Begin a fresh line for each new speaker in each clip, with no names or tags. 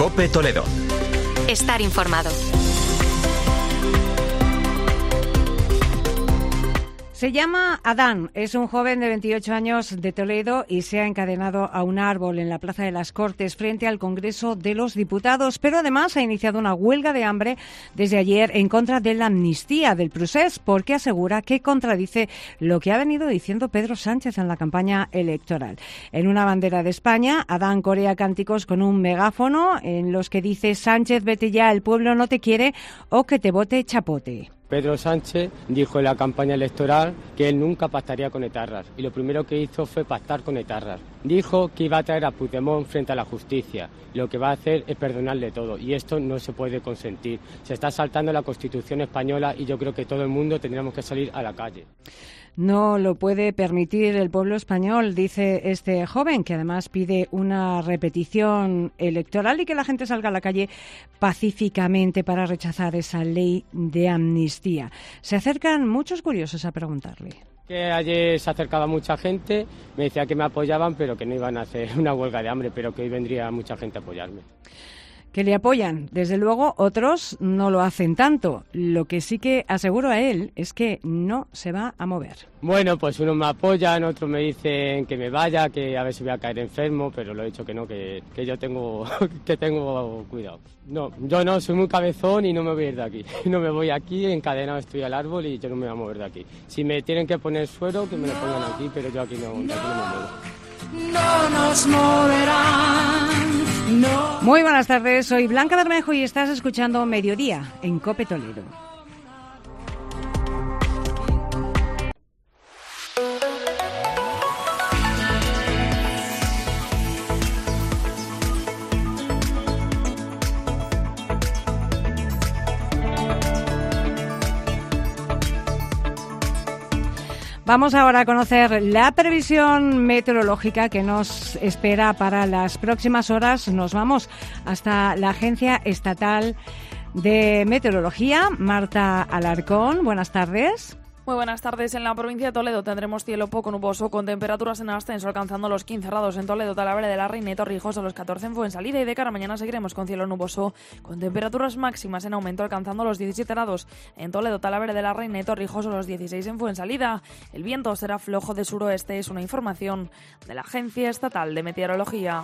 COPE Toledo.
Estar informado.
Se llama Adán, es un joven de 28 años de Toledo y se ha encadenado a un árbol en la Plaza de las Cortes frente al Congreso de los Diputados, pero además ha iniciado una huelga de hambre desde ayer en contra de la amnistía del procés, porque asegura que contradice lo que ha venido diciendo Pedro Sánchez en la campaña electoral. En una bandera de España, Adán corea cánticos con un megáfono en los que dice: Sánchez, vete ya, el pueblo no te quiere, o que te vote chapote.
Pedro Sánchez dijo en la campaña electoral que él nunca pactaría con etarras y lo primero que hizo fue pactar con etarras. Dijo que iba a traer a Puigdemont frente a la justicia. Lo que va a hacer es perdonarle todo y esto no se puede consentir. Se está saltando la Constitución española y yo creo que todo el mundo tendríamos que salir a la calle.
No lo puede permitir el pueblo español, dice este joven, que además pide una repetición electoral y que la gente salga a la calle pacíficamente para rechazar esa ley de amnistía. Se acercan muchos curiosos a preguntarle.
Que ayer se acercaba mucha gente, me decía que me apoyaban, pero que no iban a hacer una huelga de hambre, pero que hoy vendría mucha gente a apoyarme.
Que le apoyan. Desde luego, otros no lo hacen tanto. Lo que sí que aseguro a él es que no se va a mover.
Bueno, pues unos me apoyan, otros me dicen que me vaya, que a ver si voy a caer enfermo, pero lo he dicho que no, que yo tengo cuidado. No, yo no, soy muy cabezón y no me voy a ir de aquí. No me voy aquí, encadenado estoy al árbol y yo no me voy a mover de aquí. Si me tienen que poner suero, que me lo pongan aquí, pero yo aquí no me muevo.
No nos moverán, no.
Muy buenas tardes, soy Blanca Bermejo y estás escuchando Mediodía en COPE Toledo. Vamos ahora a conocer la previsión meteorológica que nos espera para las próximas horas. Nos vamos hasta la Agencia Estatal de Meteorología. Marta Alarcón, buenas tardes.
Muy buenas tardes. En la provincia de Toledo tendremos cielo poco nuboso con temperaturas en ascenso alcanzando los 15 grados en Toledo, Talavera de la Reina y Torrijos, a los 14 en Fuensalida, y de cara a mañana seguiremos con cielo nuboso con temperaturas máximas en aumento alcanzando los 17 grados en Toledo, Talavera de la Reina y Torrijos, a los 16 en Fuensalida. El viento será flojo de suroeste, es una información de la Agencia Estatal de Meteorología.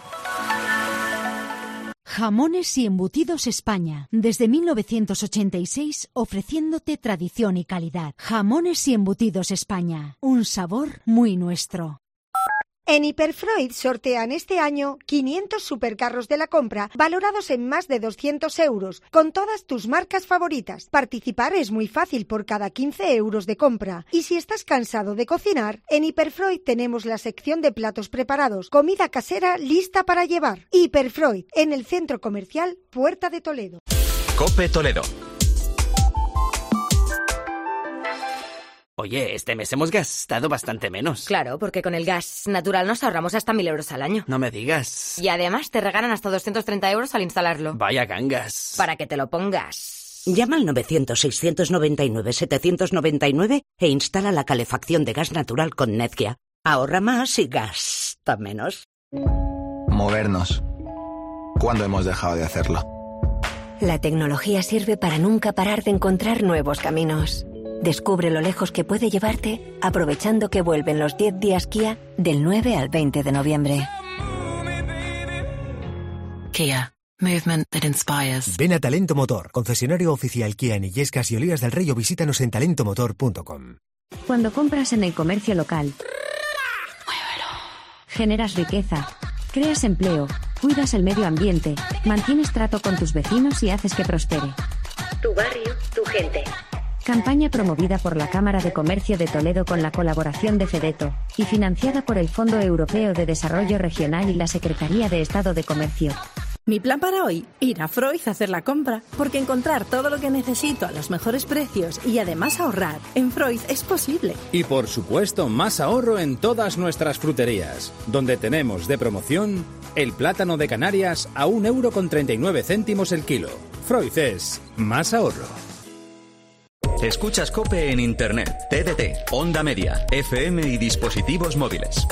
Jamones y Embutidos España. Desde 1986 ofreciéndote tradición y calidad. Jamones y Embutidos España. Un sabor muy nuestro.
En Hiperfreud sortean este año 500 supercarros de la compra valorados en más de 200 euros, con todas tus marcas favoritas. Participar es muy fácil por cada 15 euros de compra. Y si estás cansado de cocinar, en Hiperfreud tenemos la sección de platos preparados, comida casera lista para llevar. Hiperfreud, en el Centro Comercial Puerta de Toledo.
COPE Toledo.
Oye, este mes hemos gastado bastante menos.
Claro, porque con el gas natural nos ahorramos hasta 1.000 euros al año.
No me digas.
Y además te regalan hasta 230 euros al instalarlo.
Vaya gangas.
Para que te lo pongas.
Llama al 900-699-799 e instala la calefacción de gas natural con Netgia. Ahorra más y gasta menos.
Movernos. ¿Cuándo hemos dejado de hacerlo?
La tecnología sirve para nunca parar de encontrar nuevos caminos. Descubre lo lejos que puede llevarte aprovechando que vuelven los 10 días Kia del 9 al 20 de noviembre.
Kia. Movement that inspires.
Ven a Talento Motor, concesionario oficial Kia en Illescas y Olivas del Rey, o visítanos en talentomotor.com.
Cuando compras en el comercio local, generas riqueza, creas empleo, cuidas el medio ambiente, mantienes trato con tus vecinos y haces que prospere.
Tu barrio, tu gente.
Campaña promovida por la Cámara de Comercio de Toledo con la colaboración de Fedeto y financiada por el Fondo Europeo de Desarrollo Regional y la Secretaría de Estado de Comercio.
Mi plan para hoy, ir a Freud a hacer la compra, porque encontrar todo lo que necesito a los mejores precios y además ahorrar en Freud es posible.
Y por supuesto, más ahorro en todas nuestras fruterías, donde tenemos de promoción el plátano de Canarias a 1,39 € el kilo. Freud es más ahorro.
Escuchas COPE en Internet, TDT, Onda Media, FM y dispositivos móviles.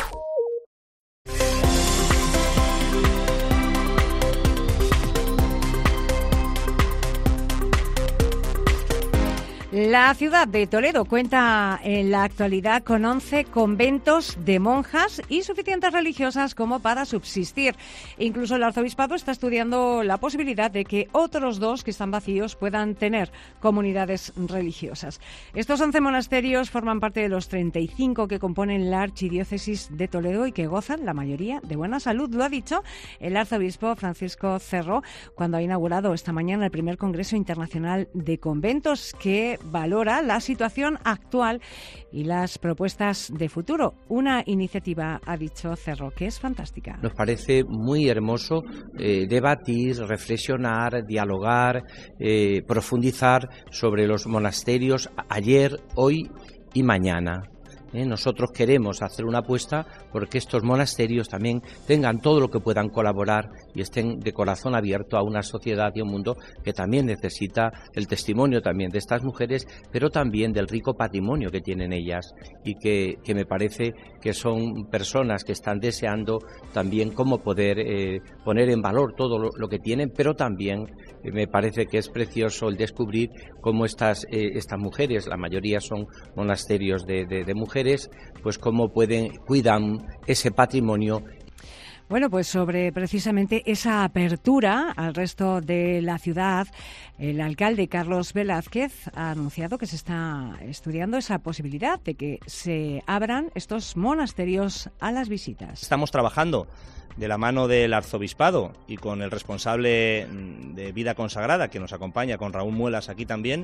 La ciudad de Toledo cuenta en la actualidad con 11 conventos de monjas y suficientes religiosas como para subsistir. Incluso el arzobispado está estudiando la posibilidad de que otros 2 que están vacíos puedan tener comunidades religiosas. Estos 11 monasterios forman parte de los 35 que componen la archidiócesis de Toledo y que gozan, la mayoría, de buena salud. Lo ha dicho el arzobispo Francisco Cerro cuando ha inaugurado esta mañana el primer Congreso Internacional de Conventos, que valora la situación actual y las propuestas de futuro. Una iniciativa, ha dicho Cerro, que es fantástica.
Nos parece muy hermoso debatir, reflexionar, dialogar, profundizar sobre los monasterios ayer, hoy y mañana. Nosotros queremos hacer una apuesta porque estos monasterios también tengan todo lo que puedan colaborar y estén de corazón abierto a una sociedad y un mundo que también necesita el testimonio también de estas mujeres, pero también del rico patrimonio que tienen ellas y que me parece que son personas que están deseando también cómo poder poner en valor todo lo que tienen, pero también me parece que es precioso el descubrir cómo estas mujeres, la mayoría son monasterios de mujeres, pues cómo cuidan ese patrimonio.
Bueno, pues sobre precisamente esa apertura al resto de la ciudad, el alcalde Carlos Velázquez ha anunciado que se está estudiando esa posibilidad de que se abran estos monasterios a las visitas.
Estamos trabajando de la mano del arzobispado y con el responsable de vida consagrada que nos acompaña, con Raúl Muelas aquí también,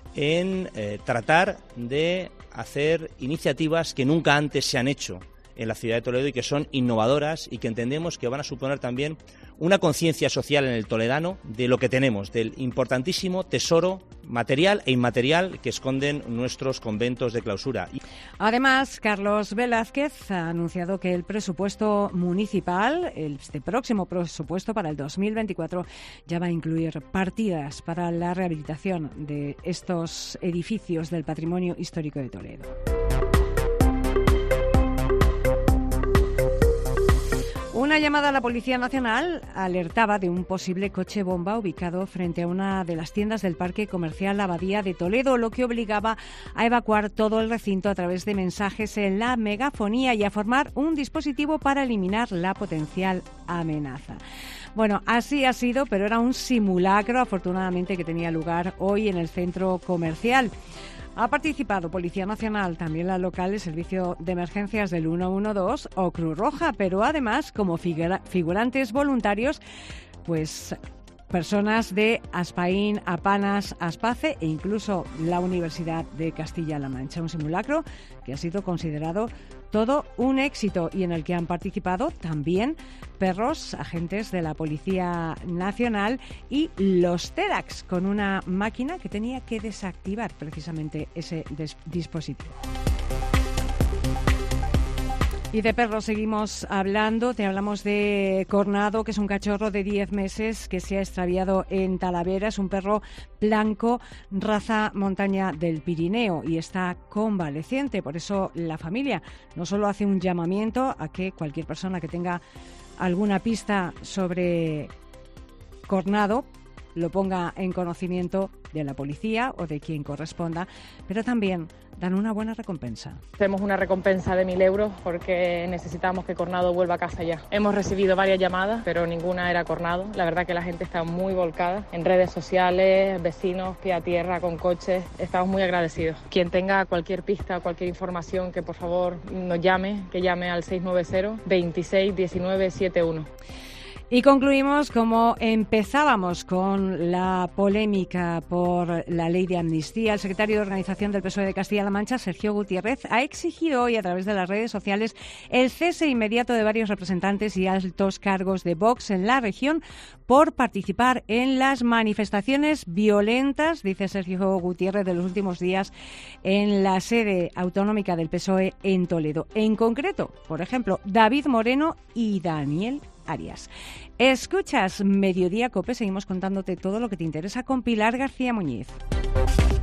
en tratar de hacer iniciativas que nunca antes se han hecho en la ciudad de Toledo y que son innovadoras y que entendemos que van a suponer también una conciencia social en el toledano de lo que tenemos, del importantísimo tesoro material e inmaterial que esconden nuestros conventos de clausura.
Además, Carlos Velázquez ha anunciado que el presupuesto municipal, este próximo presupuesto para el 2024, ya va a incluir partidas para la rehabilitación de estos edificios del patrimonio histórico de Toledo. Una llamada a la Policía Nacional alertaba de un posible coche bomba ubicado frente a una de las tiendas del Parque Comercial Abadía de Toledo, lo que obligaba a evacuar todo el recinto a través de mensajes en la megafonía y a formar un dispositivo para eliminar la potencial amenaza. Bueno, así ha sido, pero era un simulacro, afortunadamente, que tenía lugar hoy en el centro comercial. Ha participado Policía Nacional, también la local, el Servicio de Emergencias del 112 o Cruz Roja, pero además como figurantes voluntarios, pues personas de Aspaín, Apanas, Aspace e incluso la Universidad de Castilla-La Mancha. Un simulacro que ha sido considerado todo un éxito y en el que han participado también perros, agentes de la Policía Nacional y los TEDx, con una máquina que tenía que desactivar precisamente ese dispositivo. Y de perros seguimos hablando. Te hablamos de Cornado, que es un cachorro de 10 meses que se ha extraviado en Talavera. Es un perro blanco, raza montaña del Pirineo, y está convaleciente. Por eso la familia no solo hace un llamamiento a que cualquier persona que tenga alguna pista sobre Cornado lo ponga en conocimiento de la policía o de quien corresponda, pero también dan una buena recompensa.
Hacemos una recompensa de 1.000 euros porque necesitamos que Cornado vuelva a casa ya. Hemos recibido varias llamadas, pero ninguna era Cornado. La verdad que la gente está muy volcada en redes sociales, vecinos, pie a tierra, con coches. Estamos muy agradecidos. Quien tenga cualquier pista o cualquier información, que por favor nos llame, que llame al 690 26 19 71.
Y concluimos como empezábamos, con la polémica por la ley de amnistía. El secretario de Organización del PSOE de Castilla-La Mancha, Sergio Gutiérrez, ha exigido hoy a través de las redes sociales el cese inmediato de varios representantes y altos cargos de Vox en la región por participar en las manifestaciones violentas, dice Sergio Gutiérrez, de los últimos días en la sede autonómica del PSOE en Toledo. En concreto, por ejemplo, David Moreno y Daniel Arias. Escuchas Mediodía COPE, seguimos contándote todo lo que te interesa con Pilar García Muñiz.